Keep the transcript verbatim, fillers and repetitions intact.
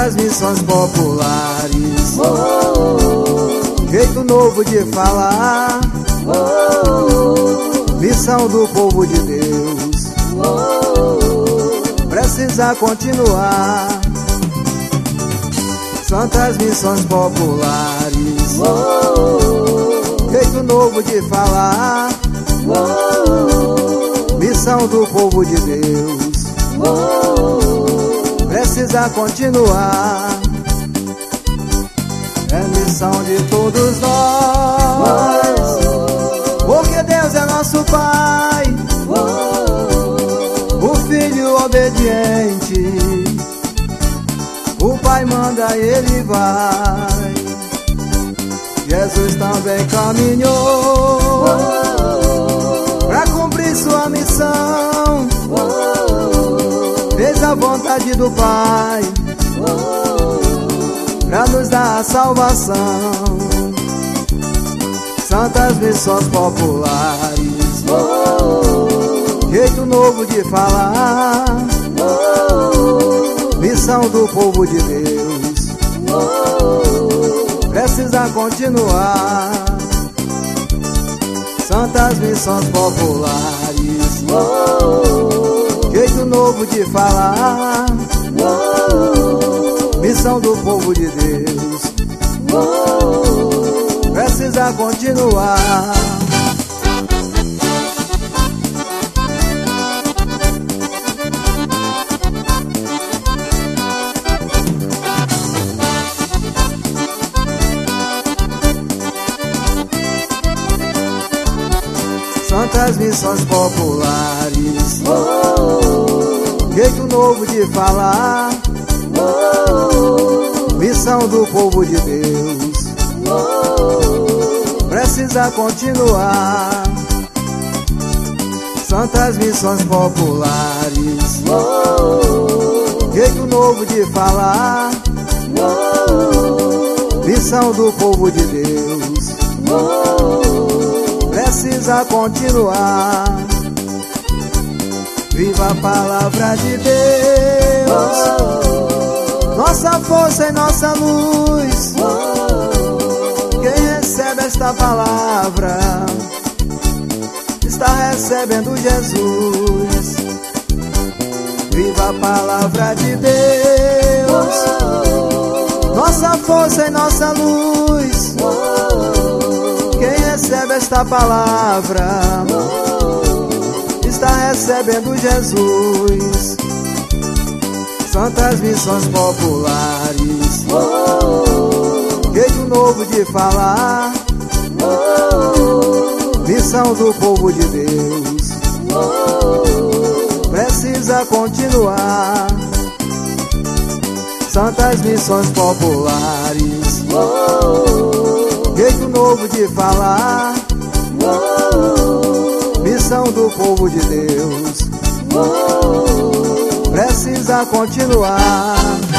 Santas missões populares, jeito novo de falar, missão do povo de Deus, precisa continuar. Santas missões populares, jeito novo de falar, missão do povo de Deus, precisa continuar. É missão de todos nós, porque Deus é nosso Pai, o Filho obediente, o Pai manda e Ele vai. Jesus também caminhou pra cumprir sua missão, fez a vontade do Pai pra nos dar a salvação. Santas missões populares, jeito novo de falar, missão do povo de Deus, precisa continuar. Santas missões populares, jeito novo de falar, missão do povo de Deus, precisa continuar. Santas missões populares, jeito novo de falar, missão do povo de Deus, precisa continuar. Santas missões populares, jeito novo de falar, missão do povo de Deus, precisa continuar. Viva a palavra de Deus, nossa força e nossa luz. Quem recebe esta palavra está recebendo Jesus. Viva a palavra de Deus, nossa força e nossa luz. Quem recebe esta palavra está recebendo Jesus. Santas missões populares, jeito novo de falar, missão do povo de Deus, precisa continuar. Santas missões populares, jeito novo de falar, missão do povo de Deus, precisa continuar.